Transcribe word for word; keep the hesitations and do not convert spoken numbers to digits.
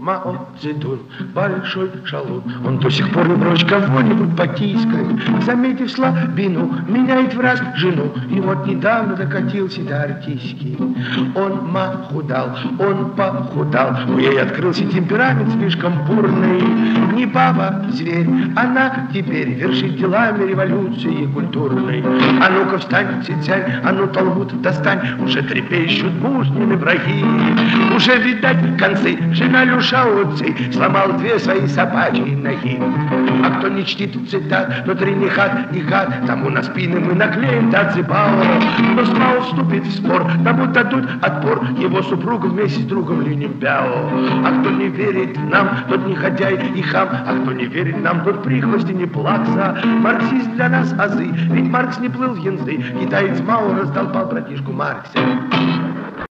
Мао Цзэдун, большой шалун. Он до сих пор не прочь кого-нибудь потискать. Заметив слабину, меняет в раз жену. И вот недавно докатился до артистки. Он махудал, он похудал. У ей открылся темперамент слишком бурный. Не баба, зверь, она теперь вершит делами революции культурной. А ну-ка встань, цицянь, а ну Талмуд достань. Уже трепещут мужнины враги. Уже, видать, концы. Жена Люшаоци сломал две свои собачьи ноги. А кто не чтит цитат, тот ренегат и гад, тому на спины мы наклеим Дацибао. Но Смао вступит в спор, тому дадут отпор его супруга вместе с другом Линембяо. А кто не верит нам, тот негодяй и хам. А кто не верит нам, тот прихвости не плакса. Марксист для нас азы, ведь Маркс не плыл в янзы. Китаец Мао раздолбал братишку Маркса.